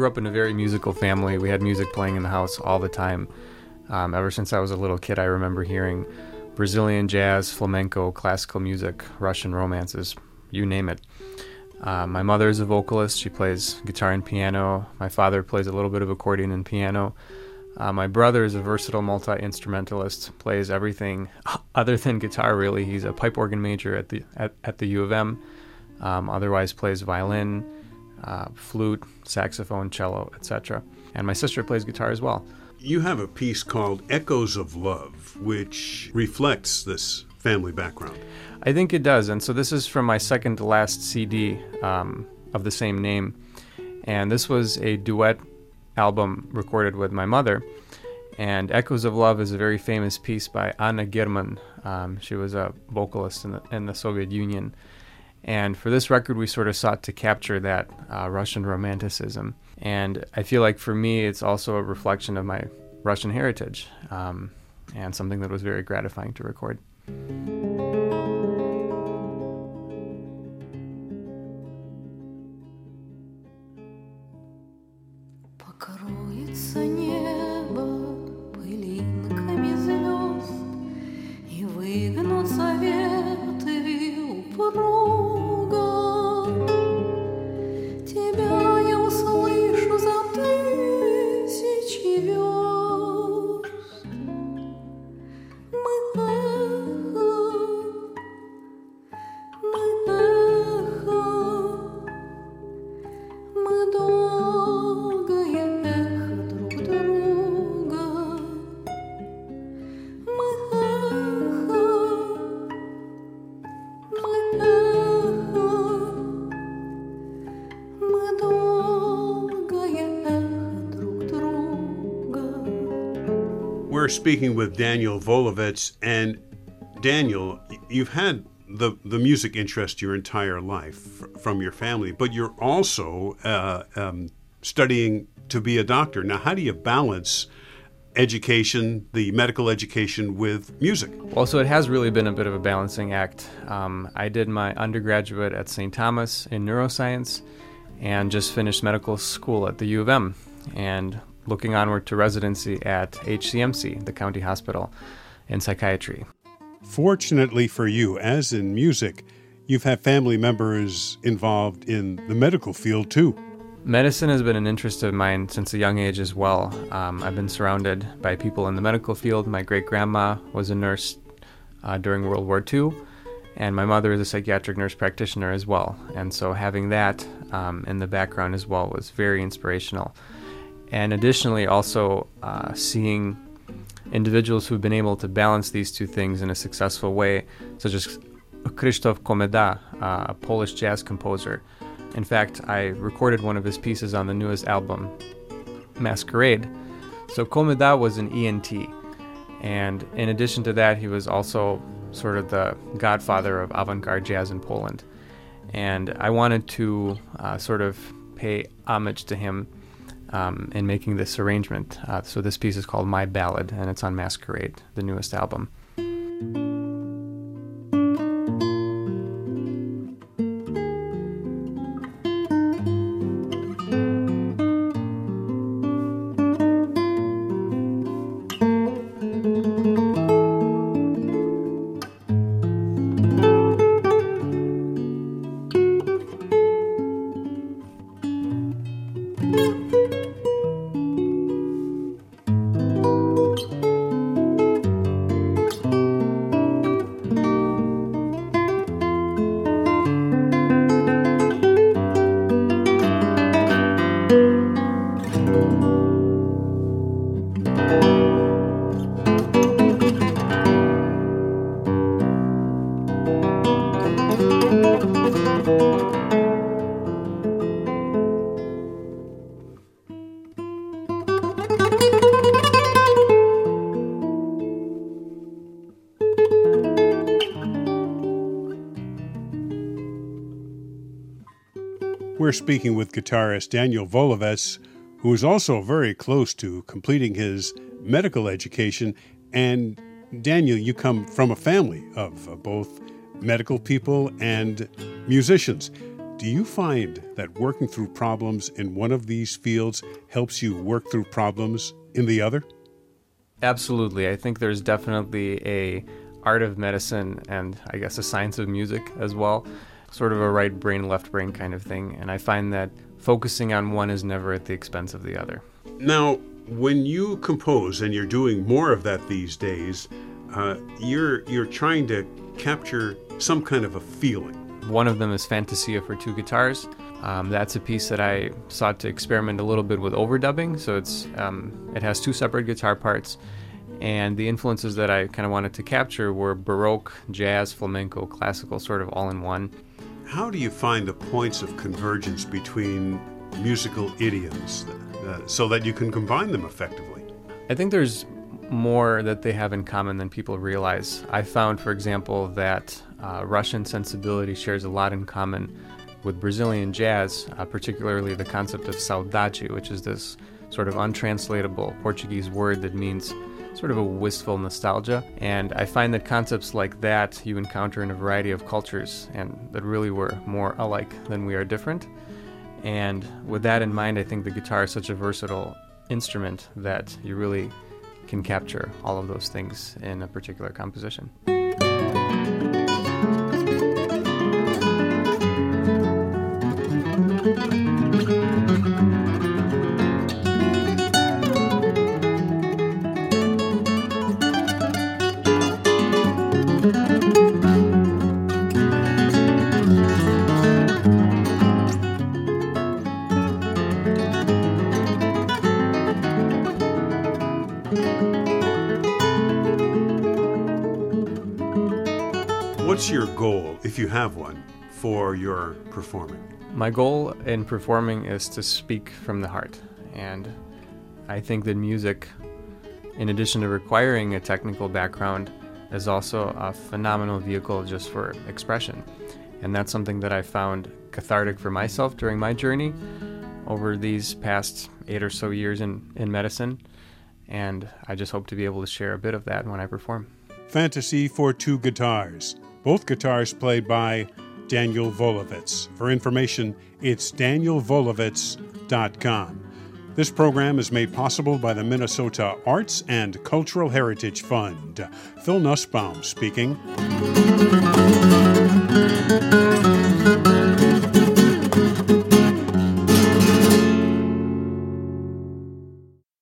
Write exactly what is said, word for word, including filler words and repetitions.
grew up in a very musical family. We had music playing in the house all the time. Um, ever since I was a little kid, I remember hearing Brazilian jazz, flamenco, classical music, Russian romances, you name it. Uh, my mother is a vocalist. She plays guitar and piano. My father plays a little bit of accordion and piano. Uh, my brother is a versatile multi-instrumentalist, plays everything other than guitar, really. He's a pipe organ major at the at, at the U of M, um, otherwise plays violin, uh, flute, saxophone, cello, et cetera. And my sister plays guitar as well. You have a piece called Echoes of Love, which reflects this family background. I think it does, and so this is from my second to last C D um, of the same name, and this was a duet album recorded with my mother, and Echoes of Love is a very famous piece by Anna German. Um, she was a vocalist in the, in the Soviet Union, and for this record we sort of sought to capture that uh, Russian romanticism, and I feel like for me it's also a reflection of my Russian heritage, um, and something that was very gratifying to record. Покроется небо пылинками звезд, и выгнут советы упруга. Тебя я услышу за тысячи верст. Мы эхо, мы эхо, мы долгое эхо друг друга. Мы эхо, мы эхо, мы долгое эхо друг друга. We're speaking with Daniel Volovets, and Daniel, you've had the, the music interest your entire life f- from your family, but you're also uh, um, studying to be a doctor. Now, how do you balance education, the medical education, with music? Well, so it has really been a bit of a balancing act. Um, I did my undergraduate at Saint Thomas in neuroscience and just finished medical school at the U of M and looking onward to residency at H C M C, the county hospital, in psychiatry. Fortunately for you, as in music, you've had family members involved in the medical field too. Medicine has been an interest of mine since a young age as well. Um, I've been surrounded by people in the medical field. My great-grandma was a nurse uh, during World War Two, and my mother is a psychiatric nurse practitioner as well. And so having that um, in the background as well was very inspirational. And additionally, also uh, seeing individuals who've been able to balance these two things in a successful way, such as Krzysztof Komeda, uh, a Polish jazz composer. In fact, I recorded one of his pieces on the newest album, Masquerade. So Komeda was an E N T, and in addition to that, he was also sort of the godfather of avant-garde jazz in Poland. And I wanted to uh, sort of pay homage to him um, in making this arrangement. Uh, so this piece is called My Ballad, and it's on Masquerade, the newest album. We're speaking with guitarist Daniel Volovets, who is also very close to completing his medical education. And Daniel, you come from a family of uh, both medical people and musicians. Do you find that working through problems in one of these fields helps you work through problems in the other? Absolutely. I think there's definitely a art of medicine and I guess a science of music as well, sort of a right brain, left brain kind of thing. And I find that focusing on one is never at the expense of the other. Now, when you compose, and you're doing more of that these days, uh, you're you're trying to capture some kind of a feeling. One of them is Fantasia for two guitars. Um, that's a piece that I sought to experiment a little bit with overdubbing. So it's um, it has two separate guitar parts, and the influences that I kind of wanted to capture were Baroque, jazz, flamenco, classical, sort of all in one. How do you find the points of convergence between musical idioms uh, so that you can combine them effectively? I think there's more that they have in common than people realize. I found, for example, that uh, Russian sensibility shares a lot in common with Brazilian jazz, uh, particularly the concept of saudade, which is this sort of untranslatable Portuguese word that means sort of a wistful nostalgia. And I find that concepts like that you encounter in a variety of cultures, and that really we're more alike than we are different. And with that in mind, I think the guitar is such a versatile instrument that you really can capture all of those things in a particular composition. What's your goal, if you have one, for your performing? My goal in performing is to speak from the heart, and I think that music, in addition to requiring a technical background, is also a phenomenal vehicle just for expression. And that's something that I found cathartic for myself during my journey over these past eight or so years in, in medicine, and I just hope to be able to share a bit of that when I perform. Fantasy for two guitars. Both guitars played by Daniel Volovitz. For information, it's daniel volovitz dot com. This program is made possible by the Minnesota Arts and Cultural Heritage Fund. Phil Nussbaum speaking.